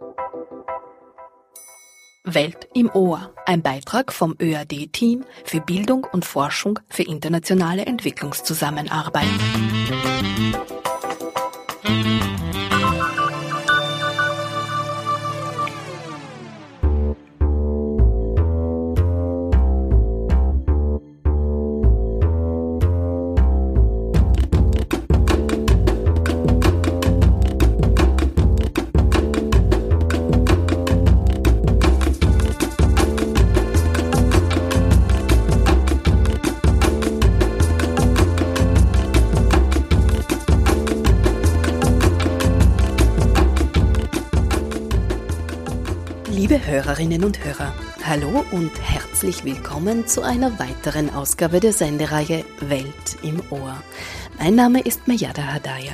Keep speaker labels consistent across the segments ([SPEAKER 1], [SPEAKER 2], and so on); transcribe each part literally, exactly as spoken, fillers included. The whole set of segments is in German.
[SPEAKER 1] Welt im Ohr, ein Beitrag vom Ö A D-Team für Bildung und Forschung für internationale Entwicklungszusammenarbeit. Liebe Hörerinnen und Hörer, hallo und herzlich willkommen zu einer weiteren Ausgabe der Sendereihe Welt im Ohr. Mein Name ist Mejada Hadaya.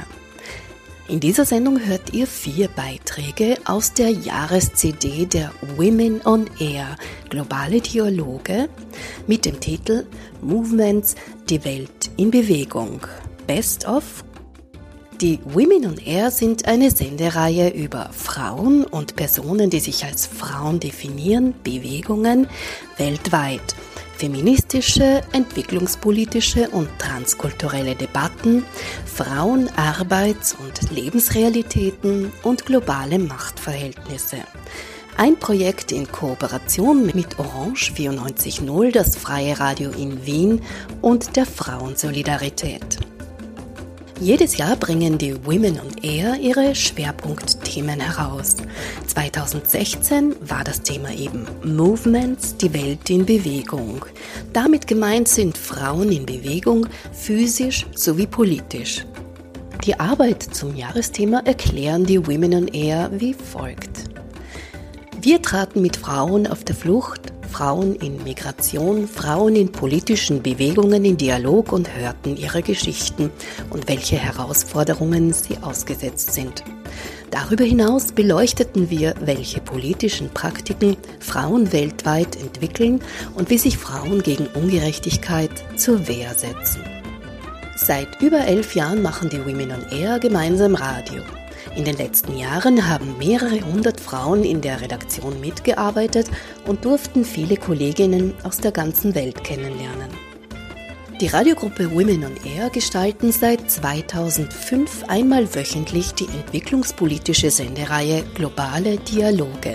[SPEAKER 1] In dieser Sendung hört ihr vier Beiträge aus der Jahres-C D der Women on Air, globale Dialoge, mit dem Titel Movements, die Welt in Bewegung, Best of. Die Women on Air sind eine Sendereihe über Frauen und Personen, die sich als Frauen definieren, Bewegungen weltweit, feministische, entwicklungspolitische und transkulturelle Debatten, Frauen-, Arbeits- und Lebensrealitäten und globale Machtverhältnisse. Ein Projekt in Kooperation mit Orange vierundneunzig Komma null, das Freie Radio in Wien und der Frauensolidarität. Jedes Jahr bringen die Women on Air ihre Schwerpunktthemen heraus. zweitausendsechzehn war das Thema eben Movements, die Welt in Bewegung. Damit gemeint sind Frauen in Bewegung, physisch sowie politisch. Die Arbeit zum Jahresthema erklären die Women on Air wie folgt. Wir traten mit Frauen auf der Flucht, Frauen in Migration, Frauen in politischen Bewegungen in Dialog und hörten ihre Geschichten und welche Herausforderungen sie ausgesetzt sind. Darüber hinaus beleuchteten wir, welche politischen Praktiken Frauen weltweit entwickeln und wie sich Frauen gegen Ungerechtigkeit zur Wehr setzen. Seit über elf Jahren machen die Women on Air gemeinsam Radio. In den letzten Jahren haben mehrere hundert Frauen in der Redaktion mitgearbeitet und durften viele Kolleginnen aus der ganzen Welt kennenlernen. Die Radiogruppe Women on Air gestalten seit zweitausendfünf einmal wöchentlich die entwicklungspolitische Sendereihe Globale Dialoge.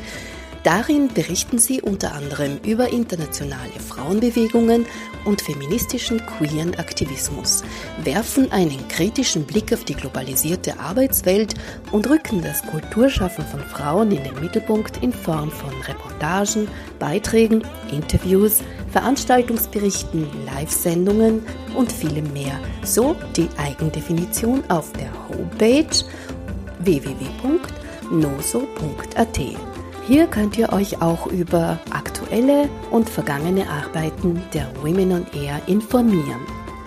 [SPEAKER 1] Darin berichten sie unter anderem über internationale Frauenbewegungen und feministischen queeren Aktivismus, werfen einen kritischen Blick auf die globalisierte Arbeitswelt und rücken das Kulturschaffen von Frauen in den Mittelpunkt in Form von Reportagen, Beiträgen, Interviews, Veranstaltungsberichten, Live-Sendungen und vielem mehr. So die Eigendefinition auf der Homepage w w w punkt noso punkt a t. Hier könnt ihr euch auch über aktuelle und vergangene Arbeiten der Women on Air informieren.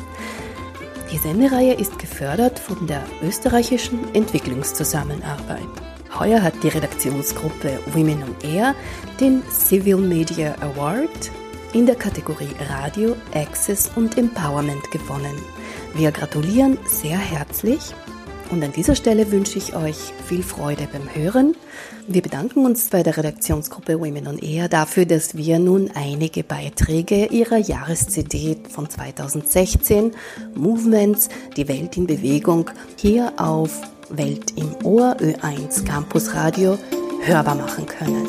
[SPEAKER 1] Die Sendereihe ist gefördert von der österreichischen Entwicklungszusammenarbeit. Heuer hat die Redaktionsgruppe Women on Air den Civil Media Award in der Kategorie Radio, Access und Empowerment gewonnen. Wir gratulieren sehr herzlich. Und an dieser Stelle wünsche ich euch viel Freude beim Hören. Wir bedanken uns bei der Redaktionsgruppe Women on Air dafür, dass wir nun einige Beiträge ihrer Jahres-C D von zweitausendsechzehn, Movements, die Welt in Bewegung, hier auf Welt im Ohr Ö eins Campus Radio hörbar machen können.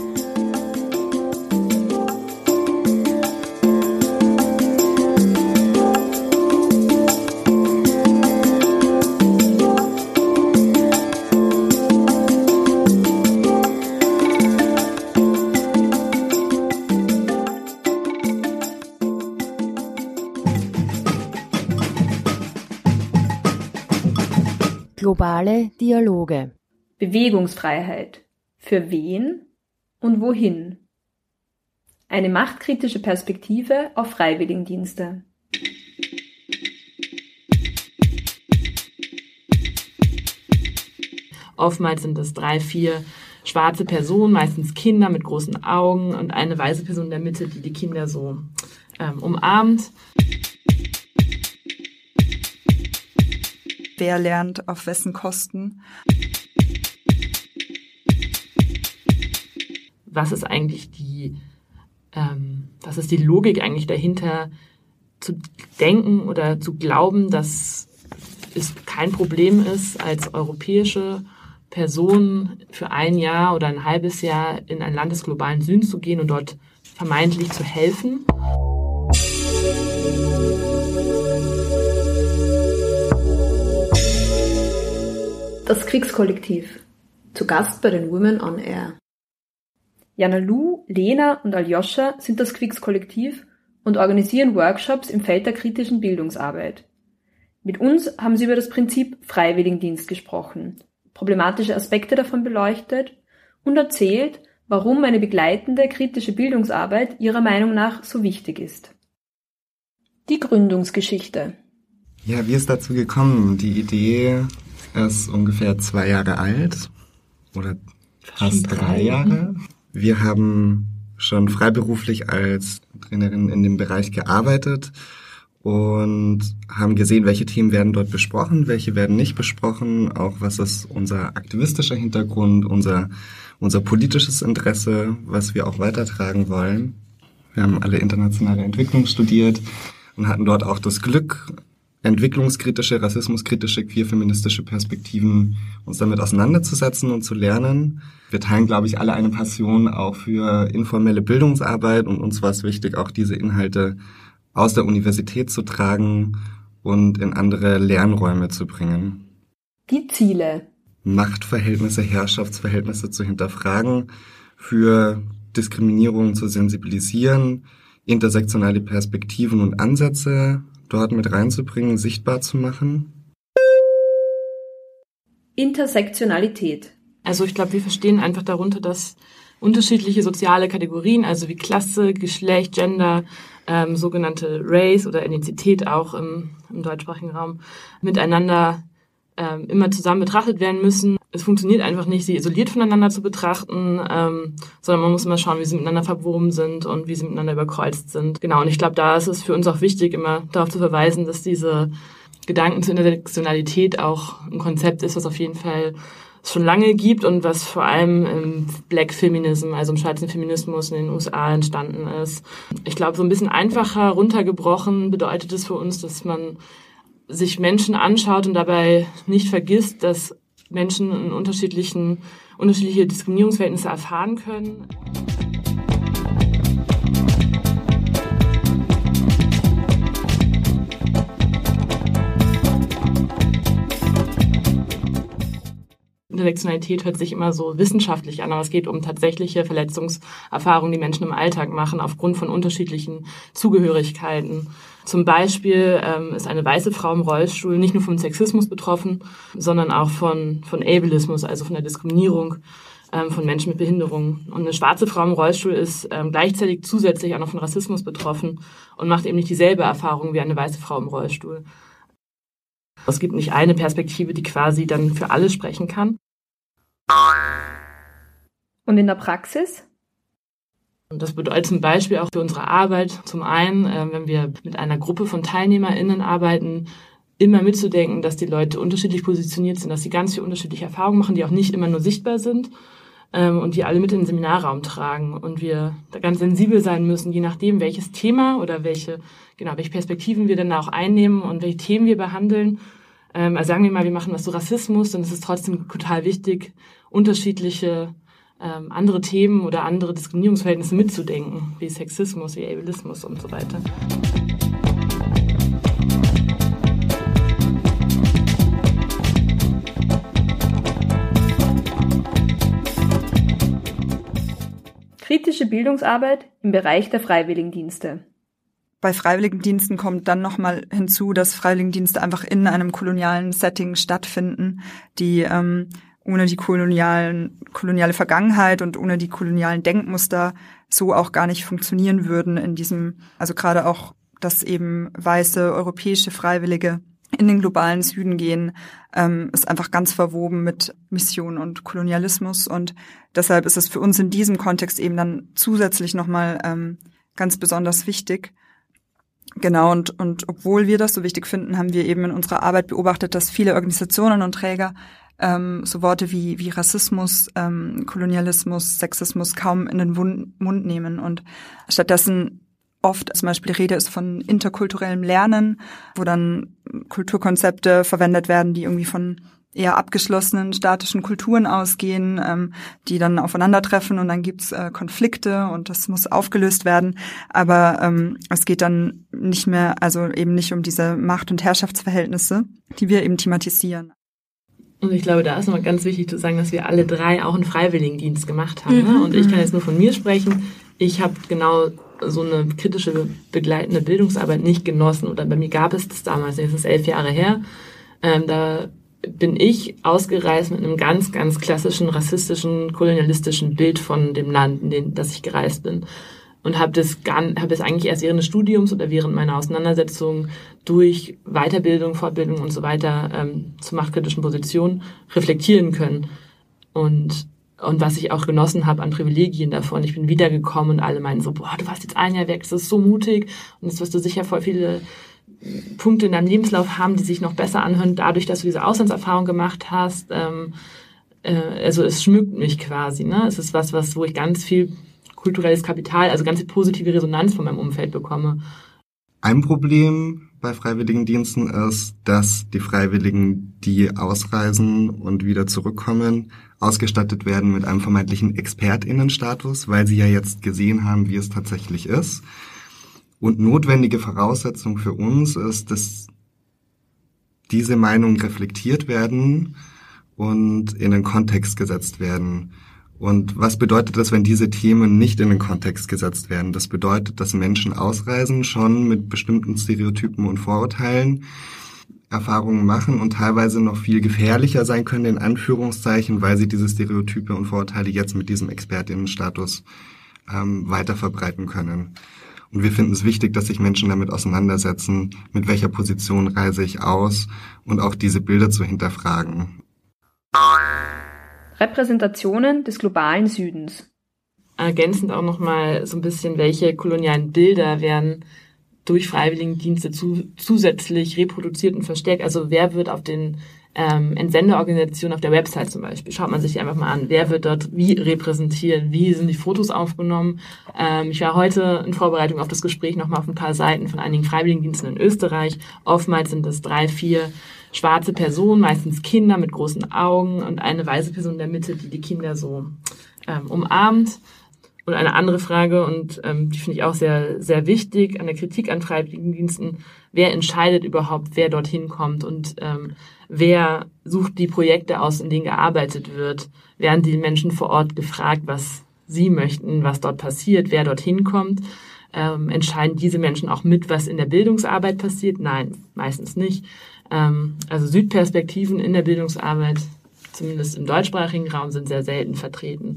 [SPEAKER 2] Globale Dialoge.
[SPEAKER 3] Bewegungsfreiheit. Für wen und wohin? Eine machtkritische Perspektive auf Freiwilligendienste.
[SPEAKER 4] Oftmals sind es drei, vier schwarze Personen, meistens Kinder mit großen Augen und eine weiße Person in der Mitte, die die Kinder so ähm, umarmt.
[SPEAKER 5] Wer lernt auf wessen Kosten?
[SPEAKER 4] was ist eigentlich die, ähm, was ist die Logik eigentlich dahinter, zu denken oder zu glauben, dass es kein Problem ist, als europäische Person für ein Jahr oder ein halbes Jahr in ein Land des globalen Südens zu gehen und dort vermeintlich zu helfen.
[SPEAKER 3] Das Kriegskollektiv. Zu Gast bei den Women on Air. Jana Lu, Lena und Aljoscha sind das Kriegskollektiv und organisieren Workshops im Feld der kritischen Bildungsarbeit. Mit uns haben sie über das Prinzip Freiwilligendienst gesprochen, problematische Aspekte davon beleuchtet und erzählt, warum eine begleitende kritische Bildungsarbeit ihrer Meinung nach so wichtig ist. Die Gründungsgeschichte.
[SPEAKER 5] Ja, wie ist dazu gekommen? Die Idee ist ungefähr zwei Jahre alt oder fast drei Jahre. Wir haben schon freiberuflich als Trainerin in dem Bereich gearbeitet und haben gesehen, welche Themen werden dort besprochen, welche werden nicht besprochen, auch was ist unser aktivistischer Hintergrund, unser, unser politisches Interesse, was wir auch weitertragen wollen. Wir haben alle internationale Entwicklung studiert und hatten dort auch das Glück, entwicklungskritische, rassismuskritische, queerfeministische Perspektiven uns damit auseinanderzusetzen und zu lernen. Wir teilen, glaube ich, alle eine Passion auch für informelle Bildungsarbeit und uns war es wichtig, auch diese Inhalte aus der Universität zu tragen und in andere Lernräume zu bringen.
[SPEAKER 3] Die Ziele.
[SPEAKER 5] Machtverhältnisse, Herrschaftsverhältnisse zu hinterfragen, für Diskriminierung zu sensibilisieren, intersektionale Perspektiven und Ansätze dort mit reinzubringen, sichtbar zu machen.
[SPEAKER 3] Intersektionalität.
[SPEAKER 4] Also ich glaube, wir verstehen einfach darunter, dass unterschiedliche soziale Kategorien, also wie Klasse, Geschlecht, Gender, ähm, sogenannte Race oder Ethnizität auch im, im deutschsprachigen Raum, miteinander ähm, immer zusammen betrachtet werden müssen. Es funktioniert einfach nicht, sie isoliert voneinander zu betrachten, ähm, sondern man muss immer schauen, wie sie miteinander verwoben sind und wie sie miteinander überkreuzt sind. Genau, und ich glaube, da ist es für uns auch wichtig, immer darauf zu verweisen, dass diese Gedanken zur Intersektionalität auch ein Konzept ist, was auf jeden Fall es schon lange gibt und was vor allem im Black Feminism, also im schwarzen Feminismus in den U S A entstanden ist. Ich glaube, so ein bisschen einfacher runtergebrochen bedeutet es für uns, dass man sich Menschen anschaut und dabei nicht vergisst, dass Menschen in unterschiedlichen, unterschiedliche Diskriminierungsverhältnisse erfahren können. Intersektionalität hört sich immer so wissenschaftlich an, aber es geht um tatsächliche Verletzungserfahrungen, die Menschen im Alltag machen, aufgrund von unterschiedlichen Zugehörigkeiten. Zum Beispiel ähm, ist eine weiße Frau im Rollstuhl nicht nur vom Sexismus betroffen, sondern auch von, von Ableismus, also von der Diskriminierung ähm, von Menschen mit Behinderungen. Und eine schwarze Frau im Rollstuhl ist ähm, gleichzeitig zusätzlich auch noch von Rassismus betroffen und macht eben nicht dieselbe Erfahrung wie eine weiße Frau im Rollstuhl. Es gibt nicht eine Perspektive, die quasi dann für alle sprechen kann.
[SPEAKER 3] Und in der Praxis?
[SPEAKER 4] Und das bedeutet zum Beispiel auch für unsere Arbeit, zum einen, äh, wenn wir mit einer Gruppe von TeilnehmerInnen arbeiten, immer mitzudenken, dass die Leute unterschiedlich positioniert sind, dass sie ganz viele unterschiedliche Erfahrungen machen, die auch nicht immer nur sichtbar sind ähm, und die alle mit in den Seminarraum tragen. Und wir da ganz sensibel sein müssen, je nachdem, welches Thema oder welche, genau, welche Perspektiven wir dann auch einnehmen und welche Themen wir behandeln. Ähm, also sagen wir mal, wir machen was zu Rassismus, dann ist es trotzdem total wichtig, unterschiedliche ähm, andere Themen oder andere Diskriminierungsverhältnisse mitzudenken, wie Sexismus, wie Ableismus und so weiter.
[SPEAKER 3] Kritische Bildungsarbeit im Bereich der Freiwilligendienste.
[SPEAKER 6] Bei Freiwilligendiensten kommt dann nochmal hinzu, dass Freiwilligendienste einfach in einem kolonialen Setting stattfinden, die ähm, ohne die kolonialen, koloniale Vergangenheit und ohne die kolonialen Denkmuster so auch gar nicht funktionieren würden in diesem, also gerade auch, dass eben weiße europäische Freiwillige in den globalen Süden gehen, ähm, ist einfach ganz verwoben mit Mission und Kolonialismus und deshalb ist es für uns in diesem Kontext eben dann zusätzlich nochmal ähm, ganz besonders wichtig. Genau, und, und obwohl wir das so wichtig finden, haben wir eben in unserer Arbeit beobachtet, dass viele Organisationen und Träger ähm, so Worte wie, wie Rassismus, ähm, Kolonialismus, Sexismus kaum in den Wund, Mund nehmen und stattdessen oft zum Beispiel die Rede ist von interkulturellem Lernen, wo dann Kulturkonzepte verwendet werden, die irgendwie von eher abgeschlossenen statischen Kulturen ausgehen, ähm, die dann aufeinandertreffen und dann gibt's äh, Konflikte und das muss aufgelöst werden. Aber ähm, es geht dann nicht mehr, also eben nicht um diese Macht- und Herrschaftsverhältnisse, die wir eben thematisieren.
[SPEAKER 4] Und ich glaube, da ist nochmal ganz wichtig zu sagen, dass wir alle drei auch einen Freiwilligendienst gemacht haben. Mhm. Ne? Und ich kann jetzt nur von mir sprechen. Ich habe genau so eine kritische begleitende Bildungsarbeit nicht genossen. Oder bei mir gab es das damals, das ist elf Jahre her. Ähm, da bin ich ausgereist mit einem ganz, ganz klassischen rassistischen, kolonialistischen Bild von dem Land, in dem das ich gereist bin. Und habe das, gar, hab das eigentlich erst während des Studiums oder während meiner Auseinandersetzung durch Weiterbildung, Fortbildung und so weiter ähm, zu machtkritischen Positionen reflektieren können. Und und was ich auch genossen habe an Privilegien davon. Ich bin wiedergekommen und alle meinen so, boah, du warst jetzt ein Jahr weg, das ist so mutig. Und jetzt wirst du sicher voll viele Punkte in deinem Lebenslauf haben, die sich noch besser anhören, dadurch, dass du diese Auslandserfahrung gemacht hast. Ähm, äh, also es schmückt mich quasi. Ne? Es ist was, was, wo ich ganz viel kulturelles Kapital, also ganz viel positive Resonanz von meinem Umfeld bekomme.
[SPEAKER 5] Ein Problem bei Freiwilligendiensten ist, dass die Freiwilligen, die ausreisen und wieder zurückkommen, ausgestattet werden mit einem vermeintlichen ExpertInnenstatus, weil sie ja jetzt gesehen haben, wie es tatsächlich ist. Und notwendige Voraussetzung für uns ist, dass diese Meinungen reflektiert werden und in den Kontext gesetzt werden. Und was bedeutet das, wenn diese Themen nicht in den Kontext gesetzt werden? Das bedeutet, dass Menschen ausreisen, schon mit bestimmten Stereotypen und Vorurteilen Erfahrungen machen und teilweise noch viel gefährlicher sein können, in Anführungszeichen, weil sie diese Stereotype und Vorurteile jetzt mit diesem ExpertInnenstatus ähm, weiter verbreiten können. Und wir finden es wichtig, dass sich Menschen damit auseinandersetzen, mit welcher Position reise ich aus und auch diese Bilder zu hinterfragen.
[SPEAKER 3] Repräsentationen des globalen Südens.
[SPEAKER 4] Ergänzend auch nochmal so ein bisschen, welche kolonialen Bilder werden durch Freiwilligendienste zu, zusätzlich reproduziert und verstärkt. Also wer wird auf den ähm, Entsendeorganisationen auf der Website zum Beispiel, schaut man sich einfach mal an, wer wird dort wie repräsentiert, wie sind die Fotos aufgenommen. Ähm, ich war heute in Vorbereitung auf das Gespräch nochmal auf ein paar Seiten von einigen Freiwilligendiensten in Österreich. Oftmals sind es drei, vier schwarze Personen, meistens Kinder mit großen Augen und eine weiße Person in der Mitte, die die Kinder so ähm, umarmt. Und eine andere Frage, und ähm, die finde ich auch sehr sehr wichtig, an der Kritik an Freiwilligendiensten, wer entscheidet überhaupt, wer dorthin kommt und ähm, wer sucht die Projekte aus, in denen gearbeitet wird? Werden die Menschen vor Ort gefragt, was sie möchten, was dort passiert, wer dorthin kommt? Ähm, entscheiden diese Menschen auch mit, was in der Bildungsarbeit passiert? Nein, meistens nicht. Ähm, also Südperspektiven in der Bildungsarbeit, zumindest im deutschsprachigen Raum, sind sehr selten vertreten.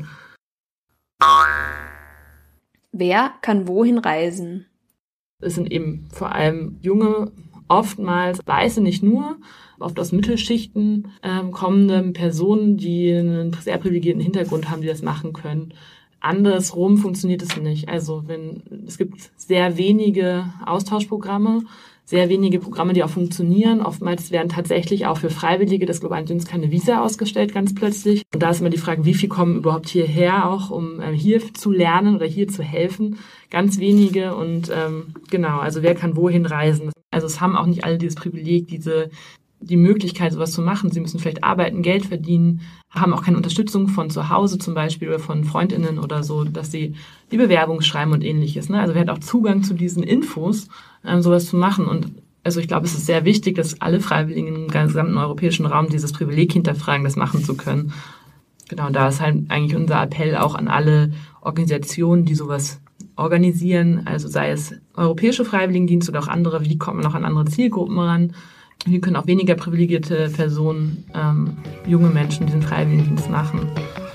[SPEAKER 3] Wer kann wohin reisen?
[SPEAKER 4] Es sind eben vor allem junge, oftmals Weiße, nicht nur, oft aus Mittelschichten ähm, kommende Personen, die einen sehr privilegierten Hintergrund haben, die das machen können. Andersrum funktioniert es nicht. Also wenn es gibt sehr wenige Austauschprogramme, sehr wenige Programme, die auch funktionieren. Oftmals werden tatsächlich auch für Freiwillige des globalen Südens keine Visa ausgestellt, ganz plötzlich. Und da ist immer die Frage, wie viel kommen überhaupt hierher, auch um äh, hier zu lernen oder hier zu helfen. Ganz wenige und ähm, genau, also wer kann wohin reisen? Also es haben auch nicht alle dieses Privileg, diese die Möglichkeit, sowas zu machen. Sie müssen vielleicht arbeiten, Geld verdienen, haben auch keine Unterstützung von zu Hause zum Beispiel oder von FreundInnen oder so, dass sie die Bewerbung schreiben und ähnliches. Ne? Also wer hat auch Zugang zu diesen Infos, ähm, sowas zu machen. Und also ich glaube, es ist sehr wichtig, dass alle Freiwilligen im gesamten europäischen Raum dieses Privileg hinterfragen, das machen zu können. Genau, da ist halt eigentlich unser Appell auch an alle Organisationen, die sowas organisieren, also sei es europäische Freiwilligendienste oder auch andere, wie kommt man auch an andere Zielgruppen ran? Wie können auch weniger privilegierte Personen, ähm, junge Menschen, diesen Freiwilligendienst machen?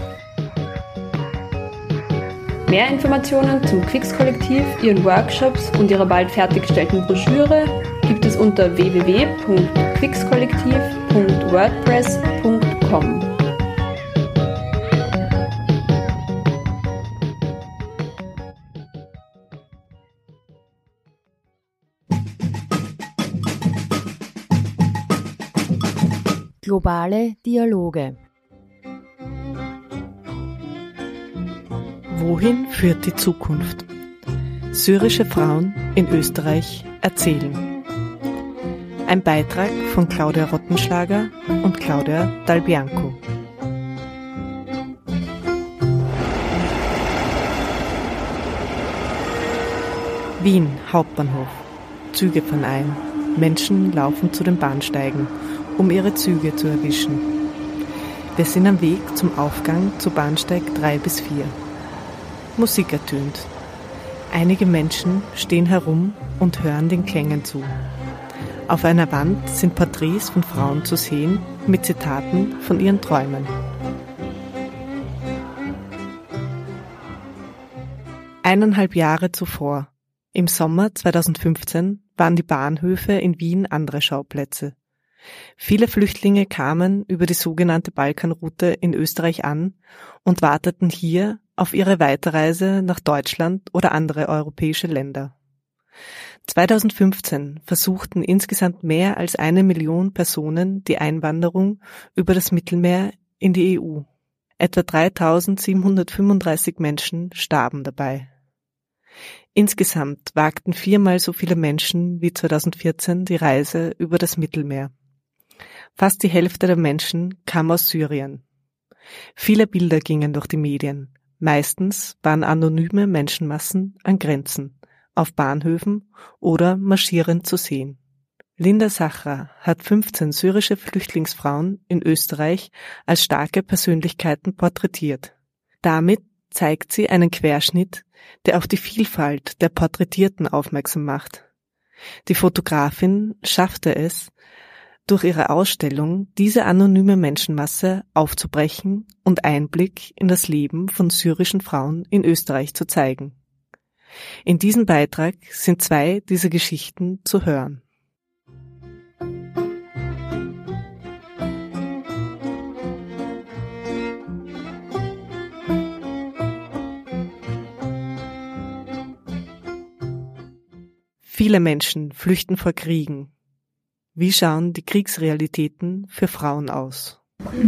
[SPEAKER 3] Mehr Informationen zum Quix-Kollektiv, ihren Workshops und ihrer bald fertiggestellten Broschüre gibt es unter w w w punkt quixkollektiv punkt wordpress punkt com.
[SPEAKER 2] Globale Dialoge.
[SPEAKER 7] Wohin führt die Zukunft? Syrische Frauen in Österreich erzählen. Ein Beitrag von Claudia Rottenschlager und Claudia Dal Bianco. Wien, Hauptbahnhof. Züge fahren ein. Menschen laufen zu den Bahnsteigen, um ihre Züge zu erwischen. Wir sind am Weg zum Aufgang zu Bahnsteig drei bis vier. Musik ertönt. Einige Menschen stehen herum und hören den Klängen zu. Auf einer Wand sind Porträts von Frauen zu sehen mit Zitaten von ihren Träumen. Eineinhalb Jahre zuvor, im Sommer zweitausendfünfzehn, waren die Bahnhöfe in Wien andere Schauplätze. Viele Flüchtlinge kamen über die sogenannte Balkanroute in Österreich an und warteten hier auf ihre Weiterreise nach Deutschland oder andere europäische Länder. zweitausendfünfzehn versuchten insgesamt mehr als eine Million Personen die Einwanderung über das Mittelmeer in die E U. Etwa dreitausendsiebenhundertfünfunddreißig Menschen starben dabei. Insgesamt wagten viermal so viele Menschen wie zweitausendvierzehn die Reise über das Mittelmeer. Fast die Hälfte der Menschen kam aus Syrien. Viele Bilder gingen durch die Medien. Meistens waren anonyme Menschenmassen an Grenzen, auf Bahnhöfen oder marschierend zu sehen. Linda Sachra hat fünfzehn syrische Flüchtlingsfrauen in Österreich als starke Persönlichkeiten porträtiert. Damit zeigt sie einen Querschnitt, der auf die Vielfalt der Porträtierten aufmerksam macht. Die Fotografin schaffte es, durch ihre Ausstellung diese anonyme Menschenmasse aufzubrechen und Einblick in das Leben von syrischen Frauen in Österreich zu zeigen. In diesem Beitrag sind zwei dieser Geschichten zu hören. Viele Menschen flüchten vor Kriegen. Wie schauen die Kriegsrealitäten für Frauen aus?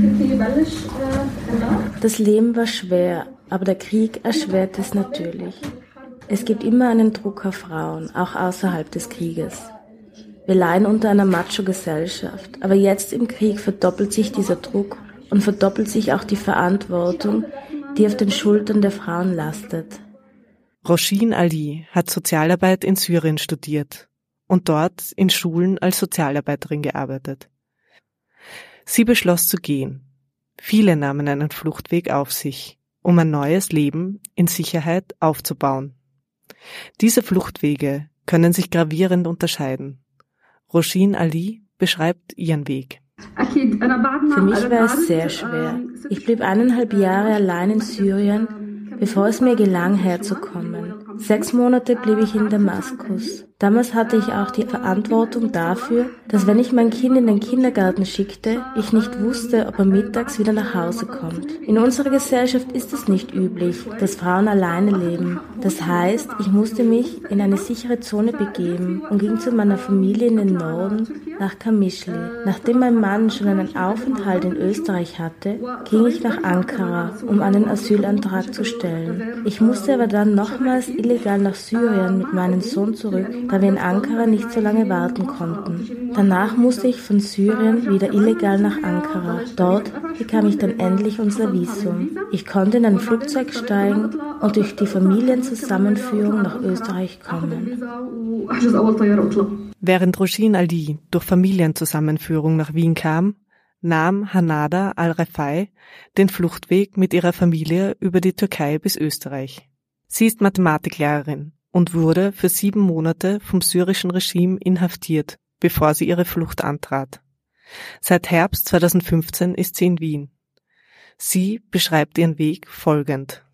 [SPEAKER 8] Das Leben war schwer, aber der Krieg erschwert es natürlich. Es gibt immer einen Druck auf Frauen, auch außerhalb des Krieges. Wir leiden unter einer Macho-Gesellschaft, aber jetzt im Krieg verdoppelt sich dieser Druck und verdoppelt sich auch die Verantwortung, die auf den Schultern der Frauen lastet.
[SPEAKER 7] Roshin Ali hat Sozialarbeit in Syrien studiert und dort in Schulen als Sozialarbeiterin gearbeitet. Sie beschloss zu gehen. Viele nahmen einen Fluchtweg auf sich, um ein neues Leben in Sicherheit aufzubauen. Diese Fluchtwege können sich gravierend unterscheiden. Roshin Ali beschreibt ihren Weg.
[SPEAKER 8] Für mich war es sehr schwer. Ich blieb eineinhalb Jahre allein in Syrien, bevor es mir gelang, herzukommen. Sechs Monate blieb ich in Damaskus. Damals hatte ich auch die Verantwortung dafür, dass wenn ich mein Kind in den Kindergarten schickte, ich nicht wusste, ob er mittags wieder nach Hause kommt. In unserer Gesellschaft ist es nicht üblich, dass Frauen alleine leben. Das heißt, ich musste mich in eine sichere Zone begeben und ging zu meiner Familie in den Norden nach Kamischli. Nachdem mein Mann schon einen Aufenthalt in Österreich hatte, ging ich nach Ankara, um einen Asylantrag zu stellen. Ich musste aber dann nochmals illegal nach Syrien mit meinem Sohn zurück, da wir in Ankara nicht so lange warten konnten. Danach musste ich von Syrien wieder illegal nach Ankara. Dort bekam ich dann endlich unser Visum. Ich konnte in ein Flugzeug steigen und durch die Familienzusammenführung nach Österreich kommen.
[SPEAKER 7] Während Roshin Ali durch Familienzusammenführung nach Wien kam, nahm Hanada Al-Refai den Fluchtweg mit ihrer Familie über die Türkei bis Österreich. Sie ist Mathematiklehrerin und wurde für sieben Monate vom syrischen Regime inhaftiert, bevor sie ihre Flucht antrat. Seit Herbst zweitausendfünfzehn ist sie in Wien. Sie beschreibt ihren Weg folgend.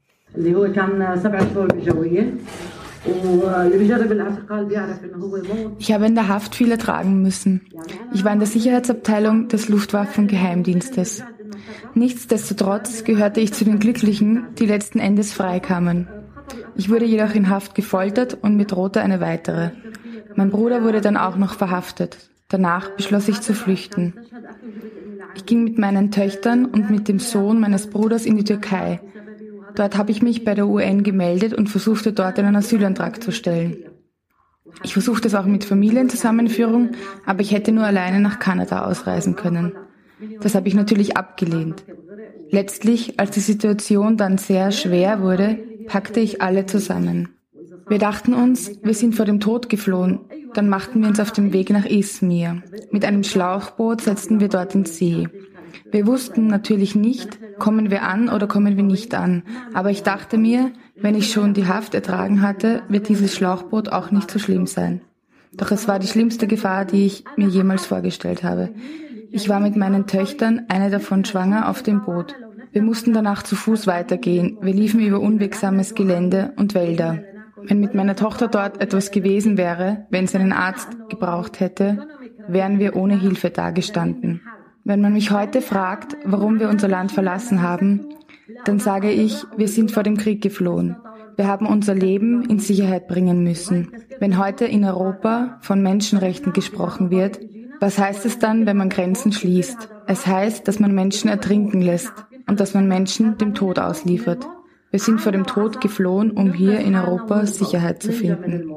[SPEAKER 9] Ich habe in der Haft viel ertragen müssen. Ich war in der Sicherheitsabteilung des Luftwaffengeheimdienstes. Nichtsdestotrotz gehörte ich zu den Glücklichen, die letzten Endes freikamen. Ich wurde jedoch in Haft gefoltert und mir drohte eine weitere. Mein Bruder wurde dann auch noch verhaftet. Danach beschloss ich zu flüchten. Ich ging mit meinen Töchtern und mit dem Sohn meines Bruders in die Türkei. Dort habe ich mich bei der U N gemeldet und versuchte dort einen Asylantrag zu stellen. Ich versuchte es auch mit Familienzusammenführung, aber ich hätte nur alleine nach Kanada ausreisen können. Das habe ich natürlich abgelehnt. Letztlich, als die Situation dann sehr schwer wurde, packte ich alle zusammen. Wir dachten uns, wir sind vor dem Tod geflohen. Dann machten wir uns auf den Weg nach Izmir. Mit einem Schlauchboot setzten wir dort ins See. Wir wussten natürlich nicht, kommen wir an oder kommen wir nicht an. Aber ich dachte mir, wenn ich schon die Haft ertragen hatte, wird dieses Schlauchboot auch nicht so schlimm sein. Doch es war die schlimmste Gefahr, die ich mir jemals vorgestellt habe. Ich war mit meinen Töchtern, eine davon schwanger, auf dem Boot. Wir mussten danach zu Fuß weitergehen. Wir liefen über unwegsames Gelände und Wälder. Wenn mit meiner Tochter dort etwas gewesen wäre, wenn sie einen Arzt gebraucht hätte, wären wir ohne Hilfe dagestanden. Wenn man mich heute fragt, warum wir unser Land verlassen haben, dann sage ich, wir sind vor dem Krieg geflohen. Wir haben unser Leben in Sicherheit bringen müssen. Wenn heute in Europa von Menschenrechten gesprochen wird, was heißt es dann, wenn man Grenzen schließt? Es heißt, dass man Menschen ertrinken lässt und dass man Menschen dem Tod ausliefert. Wir sind vor dem Tod geflohen, um hier in Europa Sicherheit zu finden.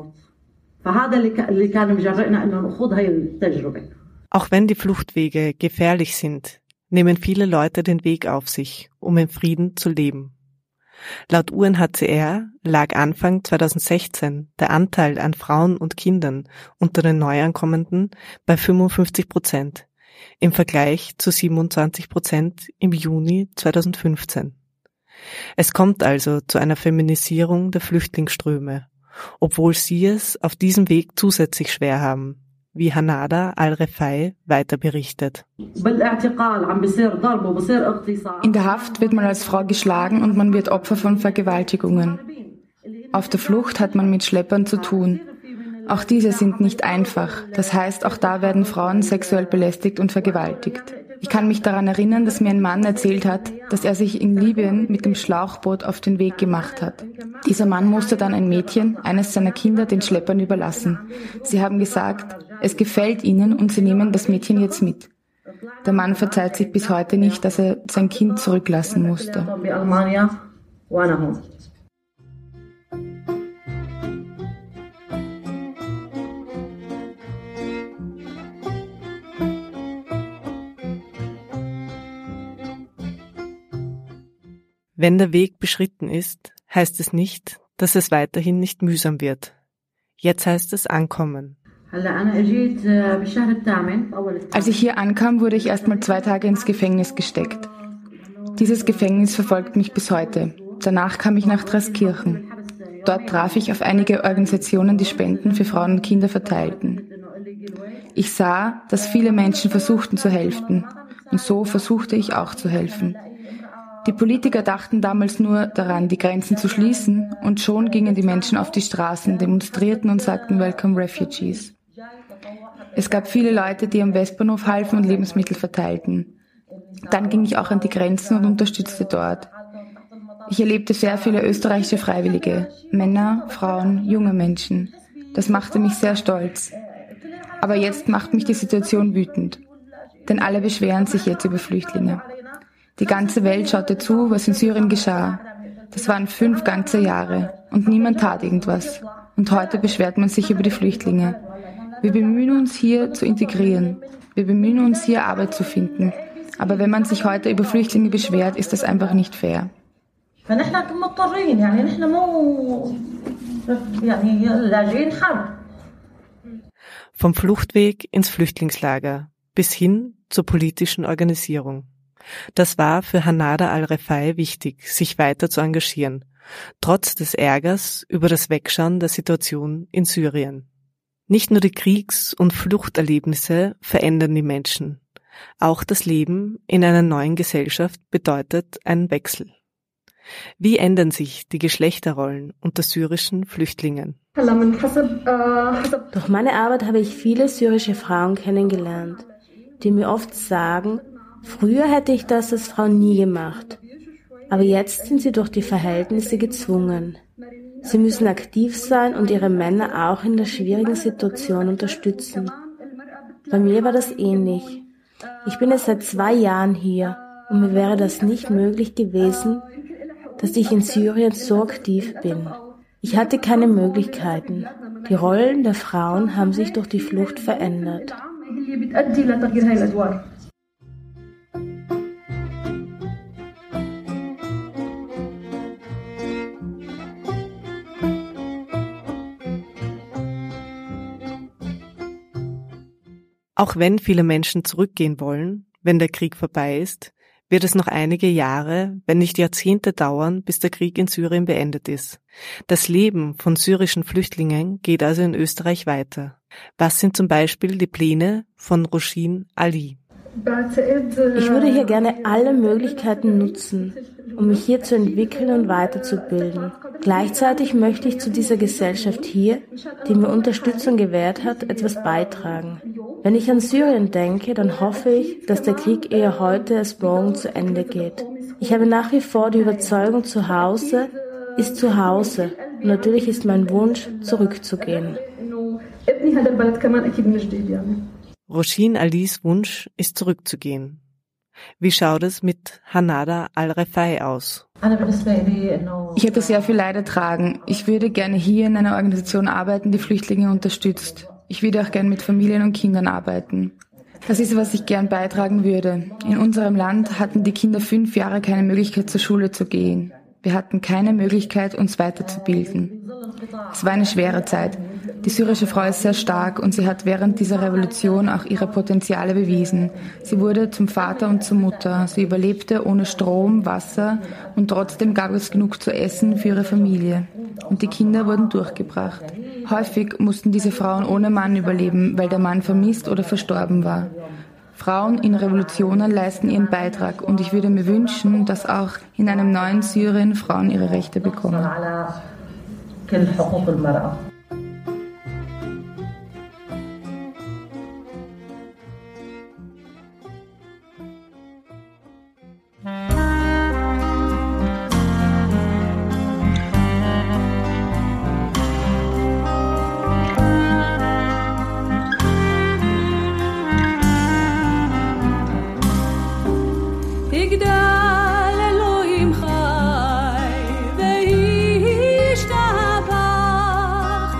[SPEAKER 7] Auch wenn die Fluchtwege gefährlich sind, nehmen viele Leute den Weg auf sich, um in Frieden zu leben. Laut U N H C R lag Anfang zweitausendsechzehn der Anteil an Frauen und Kindern unter den Neuankommenden bei fünfundfünfzig Prozent, im Vergleich zu siebenundzwanzig Prozent im Juni zweitausendfünfzehn. Es kommt also zu einer Feminisierung der Flüchtlingsströme, obwohl sie es auf diesem Weg zusätzlich schwer haben, wie Hanada Al-Refai weiter berichtet.
[SPEAKER 9] In der Haft wird man als Frau geschlagen und man wird Opfer von Vergewaltigungen. Auf der Flucht hat man mit Schleppern zu tun. Auch diese sind nicht einfach. Das heißt, auch da werden Frauen sexuell belästigt und vergewaltigt. Ich kann mich daran erinnern, dass mir ein Mann erzählt hat, dass er sich in Libyen mit dem Schlauchboot auf den Weg gemacht hat. Dieser Mann musste dann ein Mädchen, eines seiner Kinder, den Schleppern überlassen. Sie haben gesagt, es gefällt ihnen und sie nehmen das Mädchen jetzt mit. Der Mann verzeiht sich bis heute nicht, dass er sein Kind zurücklassen musste.
[SPEAKER 7] Wenn der Weg beschritten ist, heißt es nicht, dass es weiterhin nicht mühsam wird. Jetzt heißt es ankommen.
[SPEAKER 9] Als ich hier ankam, wurde ich erst mal zwei Tage ins Gefängnis gesteckt. Dieses Gefängnis verfolgt mich bis heute. Danach kam ich nach Draskirchen. Dort traf ich auf einige Organisationen, die Spenden für Frauen und Kinder verteilten. Ich sah, dass viele Menschen versuchten zu helfen. Und so versuchte ich auch zu helfen. Die Politiker dachten damals nur daran, die Grenzen zu schließen, und schon gingen die Menschen auf die Straßen, demonstrierten und sagten Welcome Refugees. Es gab viele Leute, die am Westbahnhof halfen und Lebensmittel verteilten. Dann ging ich auch an die Grenzen und unterstützte dort. Ich erlebte sehr viele österreichische Freiwillige, Männer, Frauen, junge Menschen. Das machte mich sehr stolz. Aber jetzt macht mich die Situation wütend. Denn alle beschweren sich jetzt über Flüchtlinge. Die ganze Welt schaute zu, was in Syrien geschah. Das waren fünf ganze Jahre und niemand tat irgendwas. Und heute beschwert man sich über die Flüchtlinge. Wir bemühen uns hier zu integrieren. Wir bemühen uns hier Arbeit zu finden. Aber wenn man sich heute über Flüchtlinge beschwert, ist das einfach nicht fair.
[SPEAKER 7] Vom Fluchtweg ins Flüchtlingslager bis hin zur politischen Organisierung. Das war für Hanada Al-Refai wichtig, sich weiter zu engagieren, trotz des Ärgers über das Wegschauen der Situation in Syrien. Nicht nur die Kriegs- und Fluchterlebnisse verändern die Menschen, auch das Leben in einer neuen Gesellschaft bedeutet einen Wechsel. Wie ändern sich die Geschlechterrollen unter syrischen Flüchtlingen?
[SPEAKER 8] Durch meine Arbeit habe ich viele syrische Frauen kennengelernt, die mir oft sagen, früher hätte ich das als Frau nie gemacht, aber jetzt sind sie durch die Verhältnisse gezwungen. Sie müssen aktiv sein und ihre Männer auch in der schwierigen Situation unterstützen. Bei mir war das ähnlich. Ich bin jetzt seit zwei Jahren hier und mir wäre das nicht möglich gewesen, dass ich in Syrien so aktiv bin. Ich hatte keine Möglichkeiten. Die Rollen der Frauen haben sich durch die Flucht verändert.
[SPEAKER 7] Auch wenn viele Menschen zurückgehen wollen, wenn der Krieg vorbei ist, wird es noch einige Jahre, wenn nicht Jahrzehnte dauern, bis der Krieg in Syrien beendet ist. Das Leben von syrischen Flüchtlingen geht also in Österreich weiter. Was sind zum Beispiel die Pläne von Roisin Ali?
[SPEAKER 8] Ich würde hier gerne alle Möglichkeiten nutzen, um mich hier zu entwickeln und weiterzubilden. Gleichzeitig möchte ich zu dieser Gesellschaft hier, die mir Unterstützung gewährt hat, etwas beitragen. Wenn ich an Syrien denke, dann hoffe ich, dass der Krieg eher heute als morgen zu Ende geht. Ich habe nach wie vor die Überzeugung, zu Hause ist zu Hause. Und natürlich ist mein Wunsch, zurückzugehen.
[SPEAKER 7] Roisin Alis Wunsch ist zurückzugehen. Wie schaut es mit Hanada Al-Refai aus?
[SPEAKER 9] Ich hätte sehr viel Leid ertragen. Ich würde gerne hier in einer Organisation arbeiten, die Flüchtlinge unterstützt. Ich würde auch gerne mit Familien und Kindern arbeiten. Das ist, was ich gern beitragen würde. In unserem Land hatten die Kinder fünf Jahre keine Möglichkeit, zur Schule zu gehen. Wir hatten keine Möglichkeit, uns weiterzubilden. Es war eine schwere Zeit. Die syrische Frau ist sehr stark und sie hat während dieser Revolution auch ihre Potenziale bewiesen. Sie wurde zum Vater und zur Mutter. Sie überlebte ohne Strom, Wasser und trotzdem gab es genug zu essen für ihre Familie. Und die Kinder wurden durchgebracht. Häufig mussten diese Frauen ohne Mann überleben, weil der Mann vermisst oder verstorben war. Frauen in Revolutionen leisten ihren Beitrag und ich würde mir wünschen, dass auch in einem neuen Syrien Frauen ihre Rechte bekommen.
[SPEAKER 10] Elohim Chai, Ve'ishtabach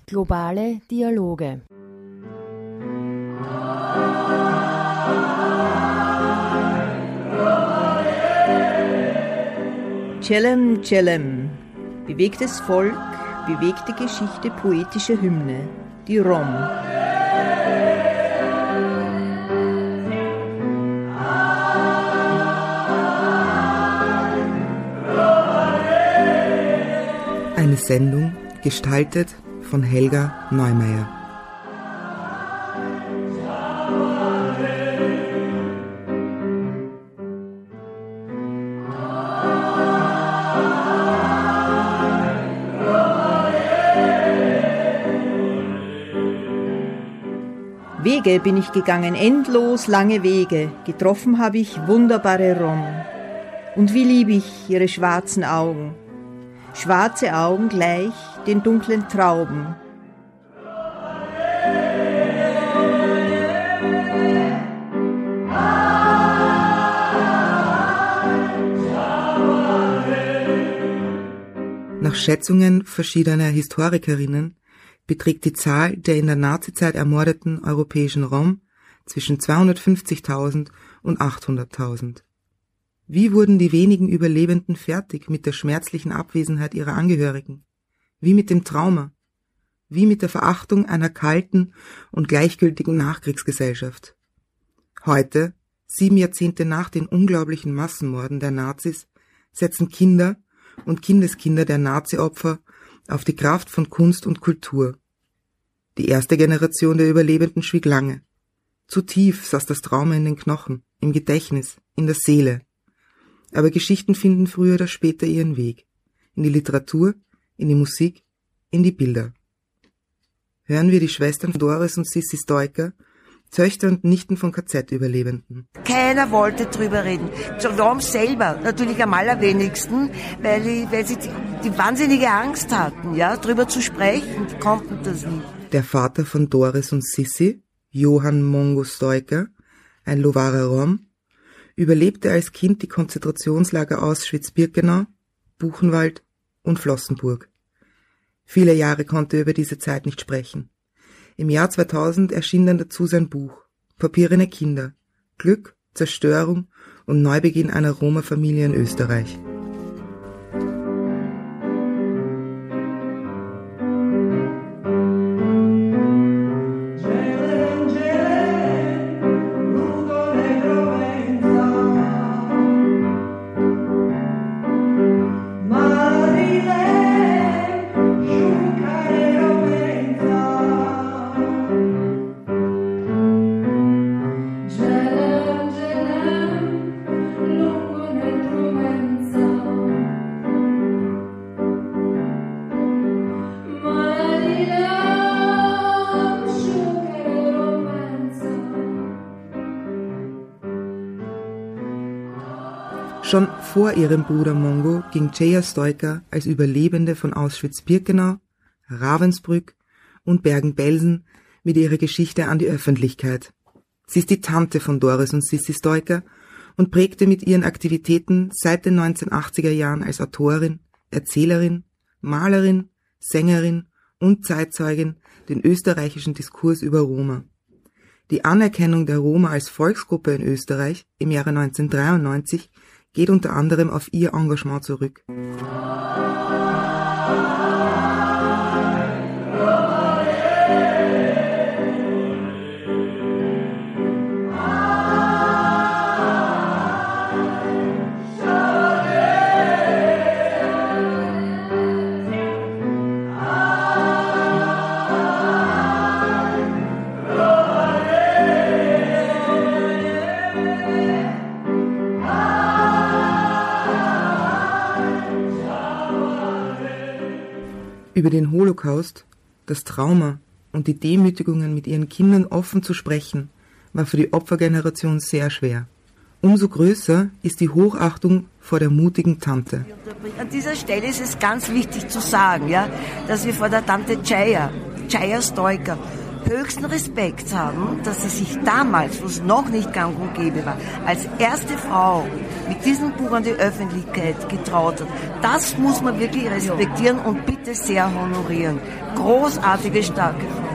[SPEAKER 2] Globale Dialoge.
[SPEAKER 10] Celem, Celem. Bewegtes Volk, bewegte Geschichte, poetische Hymne. Die Rom.
[SPEAKER 11] Eine Sendung gestaltet von Helga Neumeier.
[SPEAKER 10] Wege bin ich gegangen, endlos lange Wege, getroffen habe ich wunderbare Rom. Und wie lieb ich ihre schwarzen Augen, schwarze Augen gleich den dunklen Trauben.
[SPEAKER 11] Nach Schätzungen verschiedener Historikerinnen beträgt die Zahl der in der Nazizeit ermordeten europäischen Rom zwischen zweihundertfünfzigtausend und achthunderttausend. Wie wurden die wenigen Überlebenden fertig mit der schmerzlichen Abwesenheit ihrer Angehörigen? Wie mit dem Trauma? Wie mit der Verachtung einer kalten und gleichgültigen Nachkriegsgesellschaft? Heute, sieben Jahrzehnte nach den unglaublichen Massenmorden der Nazis, setzen Kinder und Kindeskinder der Nazi-Opfer auf die Kraft von Kunst und Kultur. Die erste Generation der Überlebenden schwieg lange. Zu tief saß das Trauma in den Knochen, im Gedächtnis, in der Seele. Aber Geschichten finden früher oder später ihren Weg. In die Literatur, in die Musik, in die Bilder. Hören wir die Schwestern Doris und Sissi Stoiker, Töchter und Nichten von K Z-Überlebenden.
[SPEAKER 12] Keiner wollte drüber reden. Zur Rom selber natürlich am allerwenigsten, weil, die, weil sie die, die wahnsinnige Angst hatten, ja, drüber zu sprechen. Die konnten das nicht.
[SPEAKER 11] Der Vater von Doris und Sissi, Johann Mongo Stoiker, ein Lovarer Rom, überlebte als Kind die Konzentrationslager Auschwitz-Birkenau, Buchenwald und Flossenburg. Viele Jahre konnte er über diese Zeit nicht sprechen. Im Jahr zweitausend erschien dann dazu sein Buch Papierene Kinder, Glück, Zerstörung und Neubeginn einer Roma-Familie in Österreich. Schon vor ihrem Bruder Mongo ging Ceja Stoiker als Überlebende von Auschwitz-Birkenau, Ravensbrück und Bergen-Belsen mit ihrer Geschichte an die Öffentlichkeit. Sie ist die Tante von Doris und Sissi Stoiker und prägte mit ihren Aktivitäten seit den neunzehnhundertachtziger Jahren als Autorin, Erzählerin, Malerin, Sängerin und Zeitzeugin den österreichischen Diskurs über Roma. Die Anerkennung der Roma als Volksgruppe in Österreich im Jahre neunzehnhundertdreiundneunzig geht unter anderem auf ihr Engagement zurück. Über den Holocaust, das Trauma und die Demütigungen mit ihren Kindern offen zu sprechen, war für die Opfergeneration sehr schwer. Umso größer ist die Hochachtung vor der mutigen Tante.
[SPEAKER 12] An dieser Stelle ist es ganz wichtig zu sagen, ja, dass wir vor der Tante Ceja, Ceja Stoiker, höchsten Respekt haben, dass sie sich damals, wo es noch nicht gang und gäbe war, als erste Frau mit diesem Buch an die Öffentlichkeit getraut hat, das muss man wirklich respektieren und bitte sehr honorieren. Großartige, starke Frau.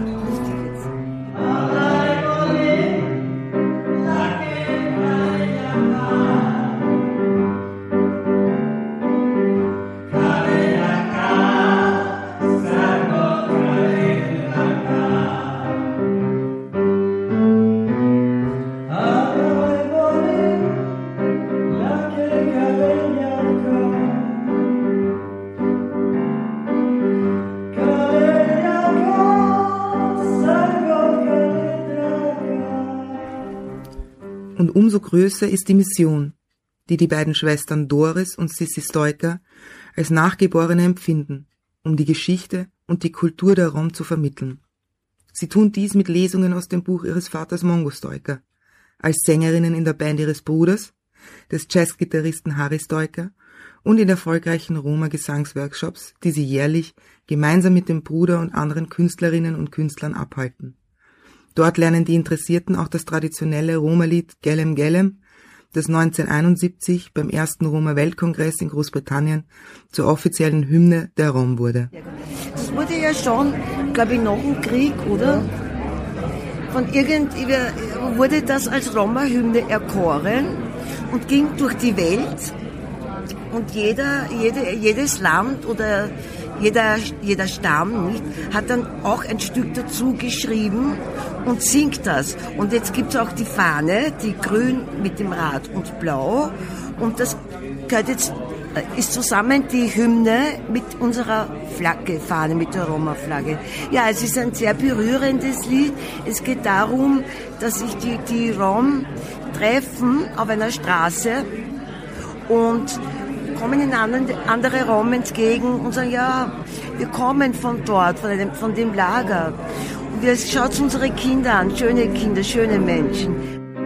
[SPEAKER 11] Und umso größer ist die Mission, die die beiden Schwestern Doris und Sissi Stoiker als Nachgeborene empfinden, um die Geschichte und die Kultur der Rom zu vermitteln. Sie tun dies mit Lesungen aus dem Buch ihres Vaters Mongo Stoiker, als Sängerinnen in der Band ihres Bruders, des Jazzgitarristen Harry Stoiker und in erfolgreichen Roma-Gesangsworkshops, die sie jährlich gemeinsam mit dem Bruder und anderen Künstlerinnen und Künstlern abhalten. Dort lernen die Interessierten auch das traditionelle Roma-Lied Gelem Gelem, das neunzehnhunderteinundsiebzig beim ersten Roma-Weltkongress in Großbritannien zur offiziellen Hymne der Rom wurde.
[SPEAKER 12] Das wurde ja schon, glaube ich, nach dem Krieg, oder? Von irgendwie wurde das als Roma-Hymne erkoren und ging durch die Welt. Und jeder, jede, jedes Land oder jeder, jeder Stamm nicht, hat dann auch ein Stück dazu geschrieben und singt das. Und jetzt gibt es auch die Fahne, die grün mit dem Rad und blau. Und das gehört jetzt, ist zusammen die Hymne mit unserer Flagge, Fahne, mit der Roma-Flagge. Ja, es ist ein sehr berührendes Lied. Es geht darum, dass sich die, die Rom treffen auf einer Straße und kommen in andere Rom entgegen und sagen, ja, wir kommen von dort, von dem, von dem Lager. Und wir schaut unsere Kinder an, schöne Kinder, schöne Menschen.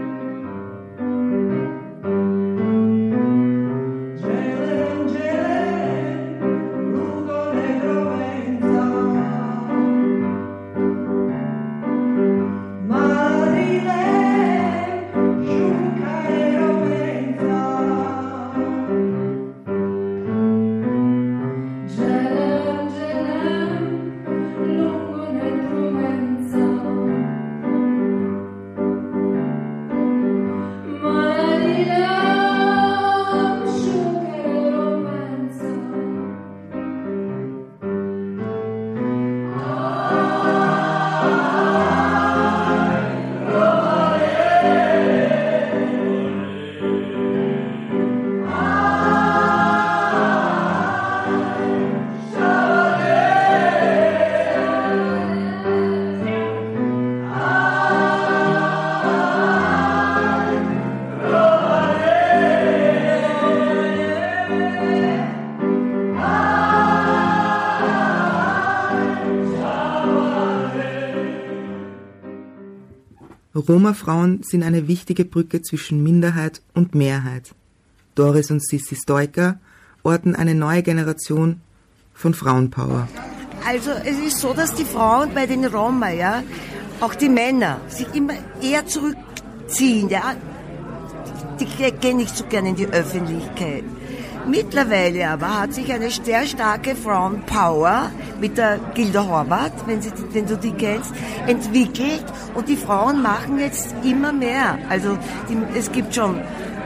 [SPEAKER 11] Roma-Frauen sind eine wichtige Brücke zwischen Minderheit und Mehrheit. Doris und Sissi Stoiker orten eine neue Generation von Frauenpower.
[SPEAKER 12] Also es ist so, dass die Frauen bei den Roma, ja, auch die Männer, sich immer eher zurückziehen. Ja. Die, die gehen nicht so gerne in die Öffentlichkeit. Mittlerweile aber hat sich eine sehr starke Frauenpower mit der Gilda Horvath, wenn, sie, wenn du die kennst, entwickelt und die Frauen machen jetzt immer mehr. Also die, es gibt schon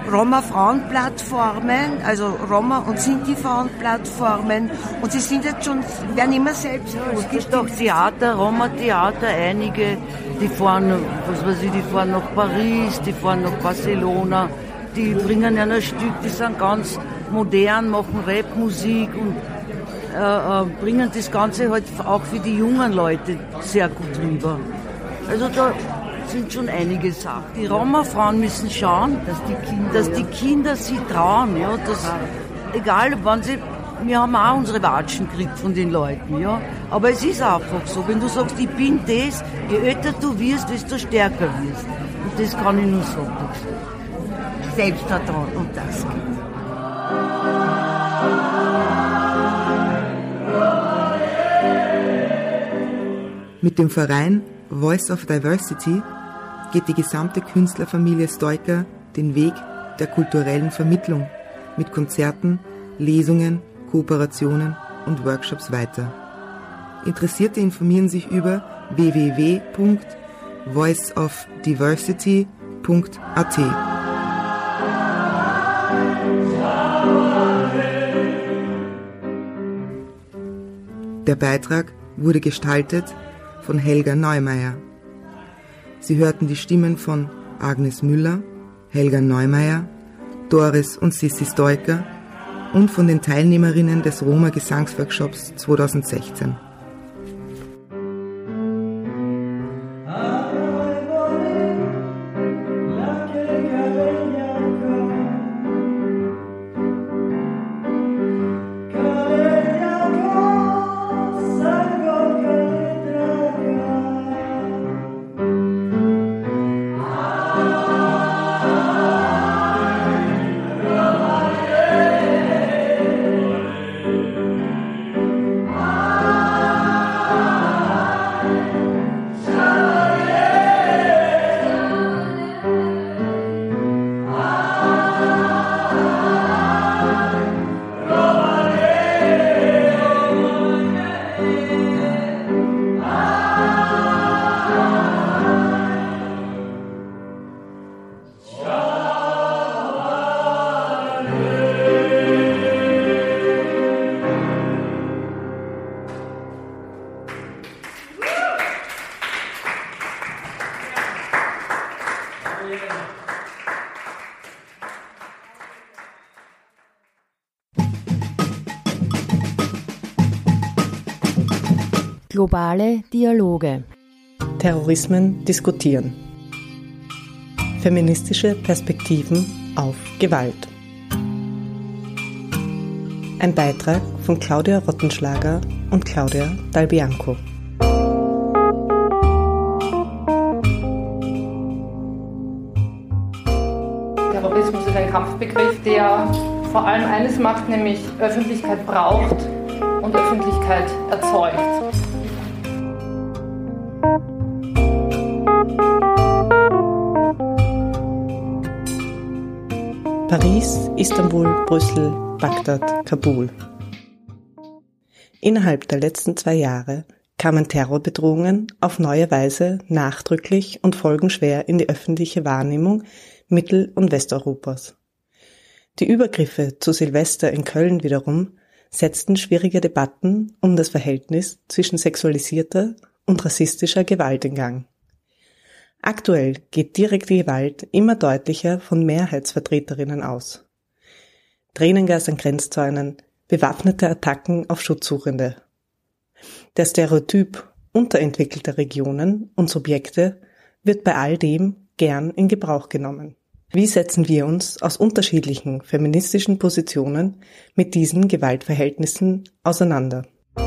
[SPEAKER 12] Roma-Frauenplattformen, also Roma- und Sinti-Frauenplattformen und sie sind jetzt schon, werden immer selbst.
[SPEAKER 13] Ja, es gibt auch Theater, Roma-Theater, einige, die fahren, was weiß ich, die fahren nach Paris, die fahren nach Barcelona, die bringen ja ein Stück, die sind ganz modern, machen Rapmusik und äh, äh, bringen das Ganze halt auch für die jungen Leute sehr gut rüber. Also da sind schon einige Sachen. Die Roma-Frauen müssen schauen, dass die Kinder, dass die Kinder sie trauen. Ja, dass, egal, wann sie, wir haben auch unsere Watschen gekriegt von den Leuten. Ja, aber es ist einfach so, wenn du sagst, ich bin das, je älter du wirst, desto stärker wirst. Und das kann ich nur sagen.
[SPEAKER 12] Selbstvertrauen und das geht.
[SPEAKER 11] Mit dem Verein Voice of Diversity geht die gesamte Künstlerfamilie Stoiker den Weg der kulturellen Vermittlung mit Konzerten, Lesungen, Kooperationen und Workshops weiter. Interessierte informieren sich über w w w punkt voice of diversity punkt a t. Der Beitrag wurde gestaltet von Helga Neumeier. Sie hörten die Stimmen von Agnes Müller, Helga Neumeier, Doris und Sissi Stoiker und von den Teilnehmerinnen des Roma Gesangsworkshops zweitausendsechzehn.
[SPEAKER 2] Globale Dialoge.
[SPEAKER 7] Terrorismen diskutieren. Feministische Perspektiven auf Gewalt. Ein Beitrag von Claudia Rottenschlager und Claudia Dalbianco.
[SPEAKER 3] Terrorismus ist ein Kampfbegriff, der vor allem eines macht, nämlich Öffentlichkeit braucht und Öffentlichkeit erzeugt.
[SPEAKER 7] Paris, Istanbul, Brüssel, Bagdad, Kabul. Innerhalb der letzten zwei Jahre kamen Terrorbedrohungen auf neue Weise nachdrücklich und folgenschwer in die öffentliche Wahrnehmung Mittel- und Westeuropas. Die Übergriffe zu Silvester in Köln wiederum setzten schwierige Debatten um das Verhältnis zwischen sexualisierter und rassistischer Gewalt in Gang. Aktuell geht direkte Gewalt immer deutlicher von Mehrheitsvertreterinnen aus. Tränengas an Grenzzäunen, bewaffnete Attacken auf Schutzsuchende. Der Stereotyp unterentwickelter Regionen und Subjekte wird bei all dem gern in Gebrauch genommen. Wie setzen wir uns aus unterschiedlichen feministischen Positionen mit diesen Gewaltverhältnissen auseinander?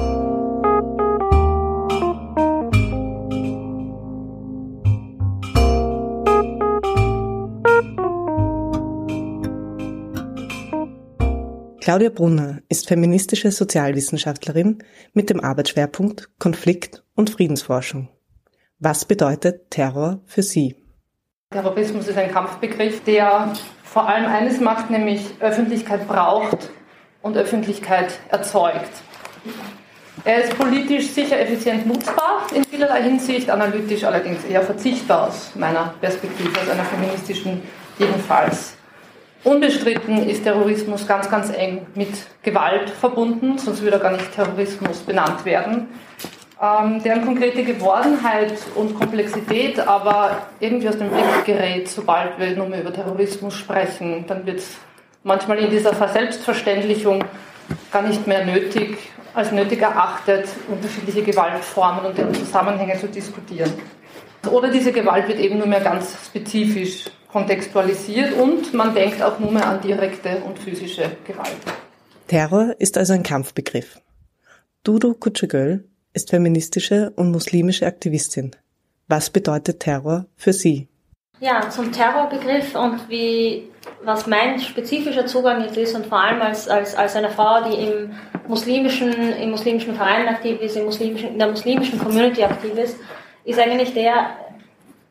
[SPEAKER 7] Claudia Brunner ist feministische Sozialwissenschaftlerin mit dem Arbeitsschwerpunkt Konflikt- und Friedensforschung. Was bedeutet Terror für sie?
[SPEAKER 3] Terrorismus ist ein Kampfbegriff, der vor allem eines macht, nämlich Öffentlichkeit braucht und Öffentlichkeit erzeugt. Er ist politisch sicher effizient nutzbar, in vielerlei Hinsicht, analytisch allerdings eher verzichtbar aus meiner Perspektive, aus einer feministischen jedenfalls. Unbestritten ist Terrorismus ganz, ganz eng mit Gewalt verbunden, sonst würde er gar nicht Terrorismus benannt werden. Ähm, deren konkrete Gewordenheit und Komplexität aber irgendwie aus dem Blick gerät, sobald wir nur mehr über Terrorismus sprechen. Dann wird es manchmal in dieser Verselbstverständlichung gar nicht mehr nötig, als nötig erachtet, unterschiedliche Gewaltformen und deren Zusammenhänge zu diskutieren. Oder diese Gewalt wird eben nur mehr ganz spezifisch kontextualisiert und man denkt auch nur mehr an direkte und physische Gewalt.
[SPEAKER 7] Terror ist also ein Kampfbegriff. Dudu Kutschegöl ist feministische und muslimische Aktivistin. Was bedeutet Terror für sie?
[SPEAKER 14] Ja, zum Terrorbegriff und wie, was mein spezifischer Zugang jetzt ist und vor allem als, als, als eine Frau, die im muslimischen, im muslimischen Verein aktiv ist, im muslimischen, in der muslimischen Community aktiv ist, ist eigentlich der,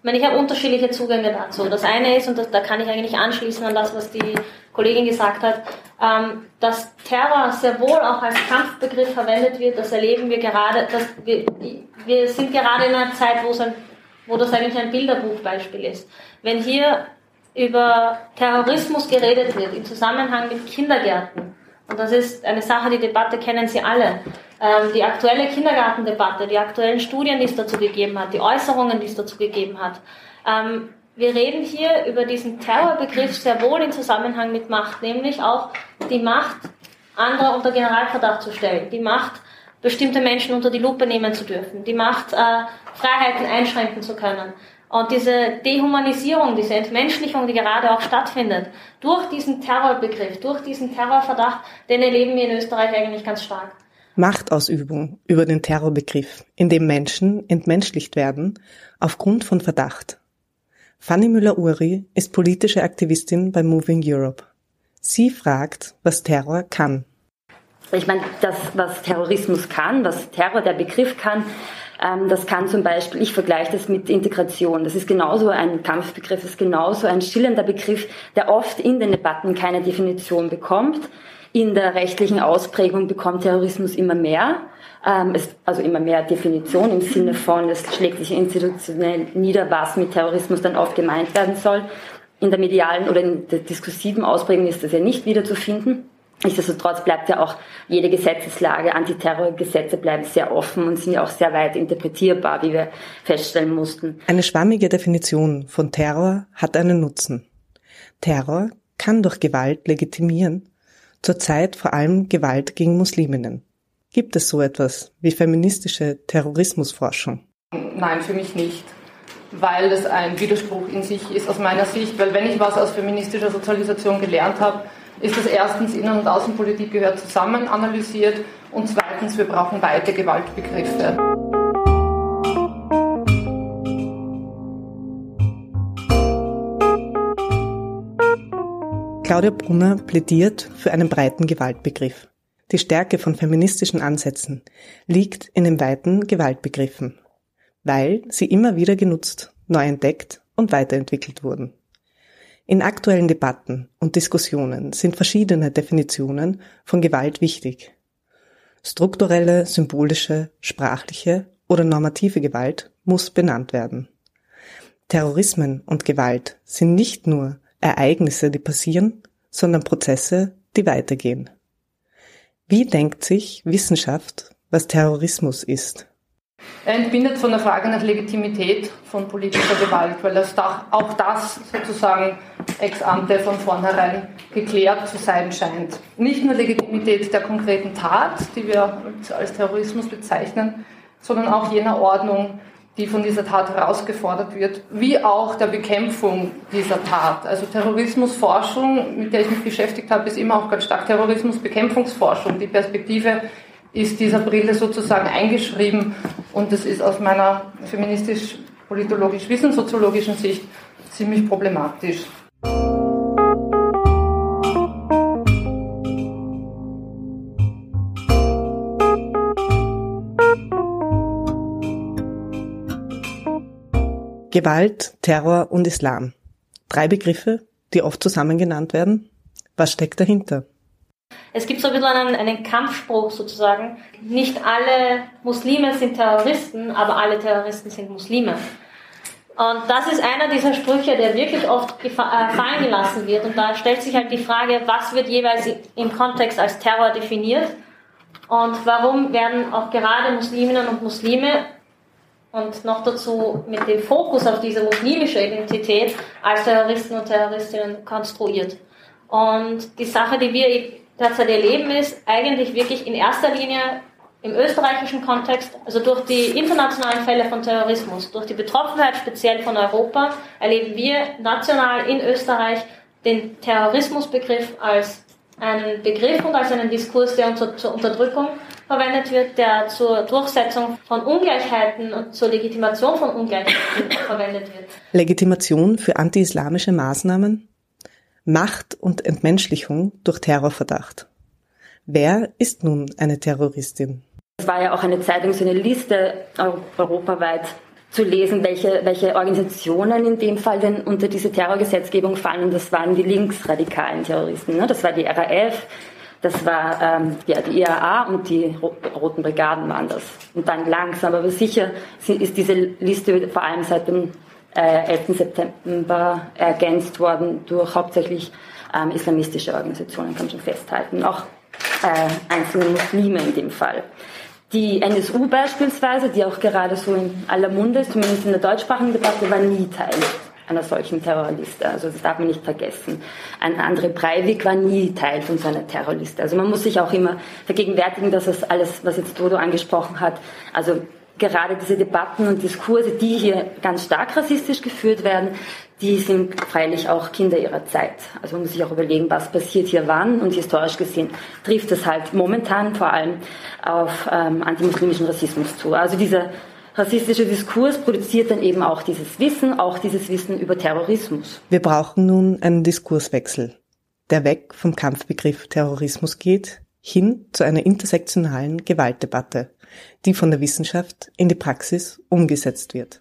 [SPEAKER 14] Ich meine, ich habe unterschiedliche Zugänge dazu. Das eine ist, und das, da kann ich eigentlich anschließen an das, was die Kollegin gesagt hat, ähm, dass Terror sehr wohl auch als Kampfbegriff verwendet wird. Das erleben wir gerade. Dass wir, wir sind gerade in einer Zeit, wo, es ein, wo das eigentlich ein Bilderbuchbeispiel ist. Wenn hier über Terrorismus geredet wird im Zusammenhang mit Kindergärten, und das ist eine Sache, die Debatte kennen Sie alle, ähm, die aktuelle Kindergartendebatte, die aktuellen Studien, die es dazu gegeben hat, die Äußerungen, die es dazu gegeben hat. Ähm, wir reden hier über diesen Terrorbegriff sehr wohl in Zusammenhang mit Macht, nämlich auch die Macht, andere unter Generalverdacht zu stellen, die Macht, bestimmte Menschen unter die Lupe nehmen zu dürfen, die Macht, äh, Freiheiten einschränken zu können. Und diese Dehumanisierung, diese Entmenschlichung, die gerade auch stattfindet, durch diesen Terrorbegriff, durch diesen Terrorverdacht, den erleben wir in Österreich eigentlich ganz stark.
[SPEAKER 7] Machtausübung über den Terrorbegriff, in dem Menschen entmenschlicht werden, aufgrund von Verdacht. Fanny Müller-Uri ist politische Aktivistin bei Moving Europe. Sie fragt, was Terror kann.
[SPEAKER 15] Ich meine, das, was Terrorismus kann, was Terror, der Begriff kann, ähm, das kann zum Beispiel, ich vergleiche das mit Integration. Das ist genauso ein Kampfbegriff, das ist genauso ein schillernder Begriff, der oft in den Debatten keine Definition bekommt. In der rechtlichen Ausprägung bekommt Terrorismus immer mehr, ähm, es, also immer mehr Definition im Sinne von, es schlägt sich institutionell nieder, was mit Terrorismus dann oft gemeint werden soll. In der medialen oder in der diskursiven Ausprägung ist das ja nicht wiederzufinden. Nichtsdestotrotz bleibt ja auch jede Gesetzeslage, Antiterrorgesetze bleiben sehr offen und sind ja auch sehr weit interpretierbar, wie wir feststellen mussten.
[SPEAKER 7] Eine schwammige Definition von Terror hat einen Nutzen. Terror kann durch Gewalt legitimieren, zurzeit vor allem Gewalt gegen Musliminnen. Gibt es so etwas wie feministische Terrorismusforschung?
[SPEAKER 16] Nein, für mich nicht, weil es ein Widerspruch in sich ist aus meiner Sicht, weil wenn ich was aus feministischer Sozialisation gelernt habe, ist das erstens, Innen- und Außenpolitik gehört zusammen analysiert und zweitens, wir brauchen weite Gewaltbegriffe.
[SPEAKER 7] Claudia Brunner plädiert für einen breiten Gewaltbegriff. Die Stärke von feministischen Ansätzen liegt in den weiten Gewaltbegriffen, weil sie immer wieder genutzt, neu entdeckt und weiterentwickelt wurden. In aktuellen Debatten und Diskussionen sind verschiedene Definitionen von Gewalt wichtig. Strukturelle, symbolische, sprachliche oder normative Gewalt muss benannt werden. Terrorismen und Gewalt sind nicht nur Ereignisse, die passieren, sondern Prozesse, die weitergehen. Wie denkt sich Wissenschaft, was Terrorismus ist?
[SPEAKER 16] Er entbindet von der Frage nach Legitimität von politischer Gewalt, weil das auch das sozusagen ex ante von vornherein geklärt zu sein scheint. Nicht nur Legitimität der konkreten Tat, die wir als Terrorismus bezeichnen, sondern auch jener Ordnung, die von dieser Tat herausgefordert wird, wie auch der Bekämpfung dieser Tat. Also Terrorismusforschung, mit der ich mich beschäftigt habe, ist immer auch ganz stark Terrorismusbekämpfungsforschung. Die Perspektive ist dieser Brille sozusagen eingeschrieben und das ist aus meiner feministisch-politologisch-wissenssoziologischen Sicht ziemlich problematisch.
[SPEAKER 7] Gewalt, Terror und Islam. Drei Begriffe, die oft zusammen genannt werden. Was steckt dahinter?
[SPEAKER 14] Es gibt so ein bisschen einen, einen Kampfspruch sozusagen. Nicht alle Muslime sind Terroristen, aber alle Terroristen sind Muslime. Und das ist einer dieser Sprüche, der wirklich oft fallen gelassen wird. Und da stellt sich halt die Frage, was wird jeweils im Kontext als Terror definiert? Und warum werden auch gerade Musliminnen und Muslime und noch dazu mit dem Fokus auf diese muslimische Identität als Terroristen und Terroristinnen konstruiert? Und die Sache, die wir derzeit erleben, ist eigentlich wirklich in erster Linie im österreichischen Kontext, also durch die internationalen Fälle von Terrorismus, durch die Betroffenheit speziell von Europa, erleben wir national in Österreich den Terrorismusbegriff als einen Begriff und als einen Diskurs, der zur, zur Unterdrückung verwendet wird, der zur Durchsetzung von Ungleichheiten und zur Legitimation von Ungleichheiten verwendet wird.
[SPEAKER 7] Legitimation für anti-islamische Maßnahmen? Macht und Entmenschlichung durch Terrorverdacht. Wer ist nun eine Terroristin?
[SPEAKER 15] Es war ja auch eine Zeit lang so eine Liste europaweit zu lesen, welche, welche Organisationen in dem Fall denn unter diese Terrorgesetzgebung fallen. Und das waren die linksradikalen Terroristen. Ne? Das war die R A F, das war ähm, ja, die I A A und die Roten Brigaden waren das. Und dann langsam, aber sicher ist diese Liste vor allem seit dem äh, elften September ergänzt worden durch hauptsächlich ähm, islamistische Organisationen, kann man schon festhalten. Auch äh, einzelne Muslime in dem Fall. Die N S U beispielsweise, die auch gerade so in aller Munde ist, zumindest in der deutschsprachigen Debatte, war nie Teil einer solchen Terrorliste. Also das darf man nicht vergessen. Ein André Breivik war nie Teil von so einer Terrorliste. Also man muss sich auch immer vergegenwärtigen, dass das alles, was jetzt Dodo angesprochen hat, also gerade diese Debatten und Diskurse, die hier ganz stark rassistisch geführt werden, die sind freilich auch Kinder ihrer Zeit. Also man muss sich auch überlegen, was passiert hier wann, und historisch gesehen trifft es halt momentan vor allem auf ähm, antimuslimischen Rassismus zu. Also dieser rassistische Diskurs produziert dann eben auch dieses Wissen, auch dieses Wissen über Terrorismus.
[SPEAKER 7] Wir brauchen nun einen Diskurswechsel, der weg vom Kampfbegriff Terrorismus geht, hin zu einer intersektionalen Gewaltdebatte, die von der Wissenschaft in die Praxis umgesetzt wird.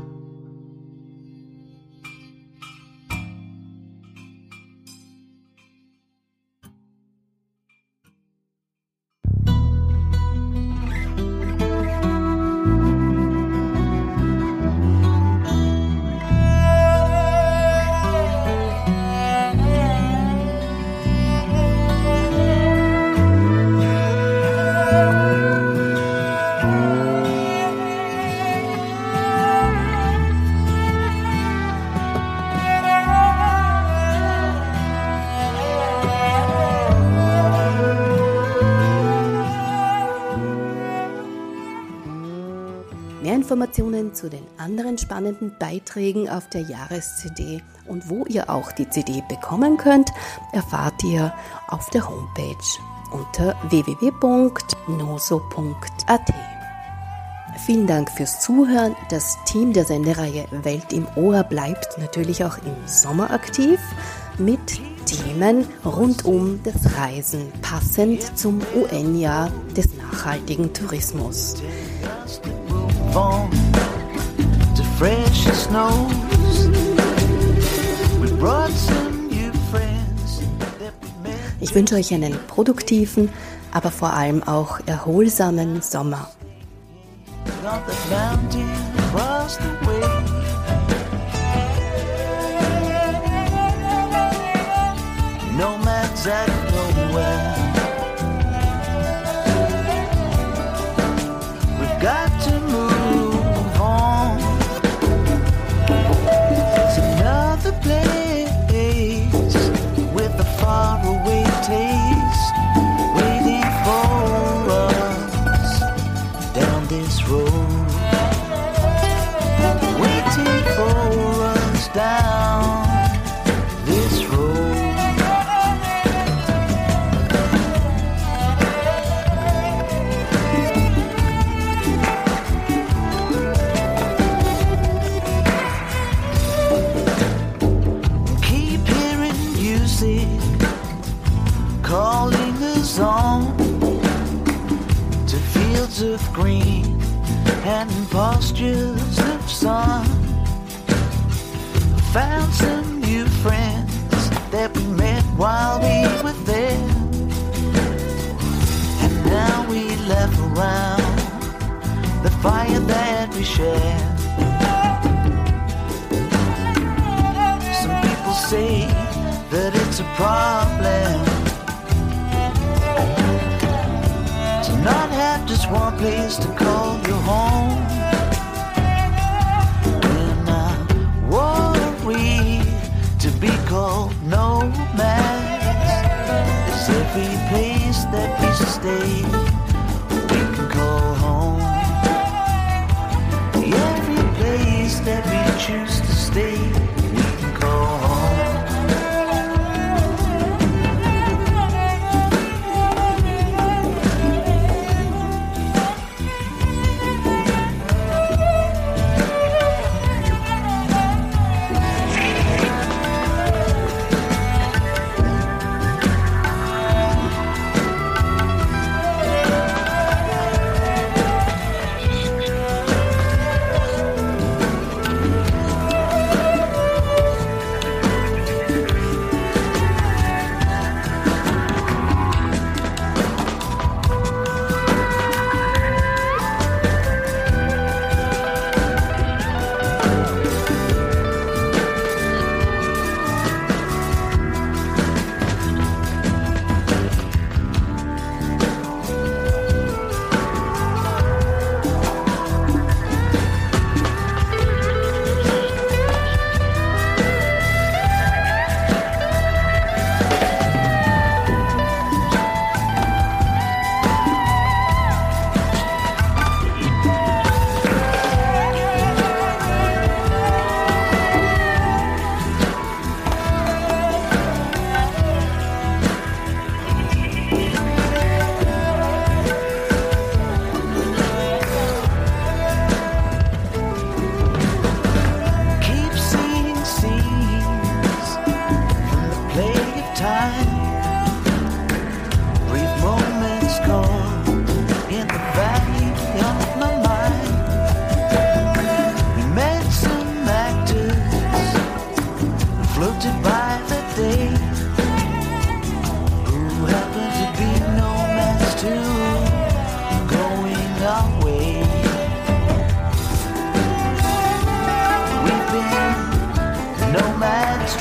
[SPEAKER 1] Informationen zu den anderen spannenden Beiträgen auf der Jahres-C D und wo ihr auch die C D bekommen könnt, erfahrt ihr auf der Homepage unter w w w punkt noso punkt a t. Vielen Dank fürs Zuhören. Das Team der Sendereihe Welt im Ohr bleibt natürlich auch im Sommer aktiv mit Themen rund um das Reisen, passend zum U N-Jahr des nachhaltigen Tourismus. Ich wünsche euch einen produktiven, aber vor allem auch erholsamen Sommer.
[SPEAKER 17] Got to move on. It's another place with a faraway taste waiting for us down this road. Waiting for us down this road. Calling us on to fields of green and pastures of sun. Found some new friends that we met while we were there, and now we laugh around the fire that we share. Some people say that it's a problem not have just one place to call your home. And I worry to be called nomads. It's every place that we stay we can call home. Every place that we choose to stay we can call home.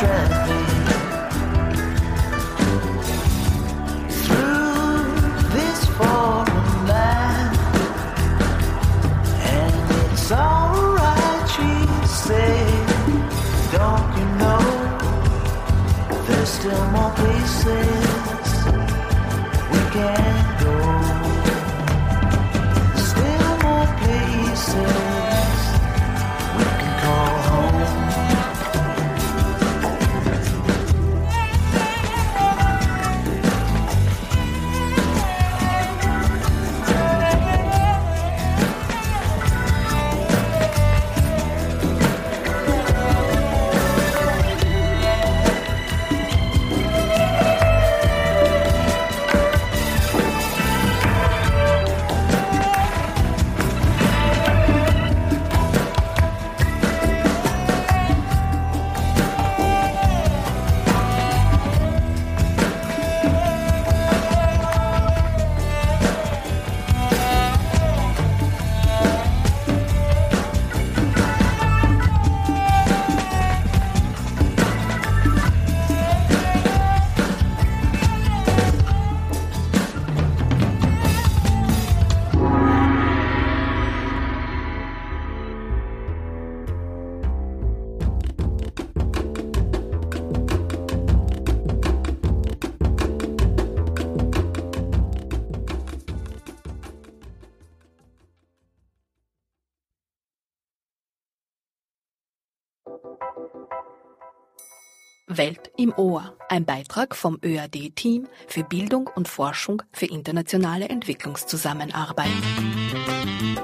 [SPEAKER 17] traffic. Through this foreign land, and it's alright, she said. Don't you know there's still more places we can go? Still more places we can call home.
[SPEAKER 1] Welt im Ohr, ein Beitrag vom Ö A D-Team für Bildung und Forschung für internationale Entwicklungszusammenarbeit.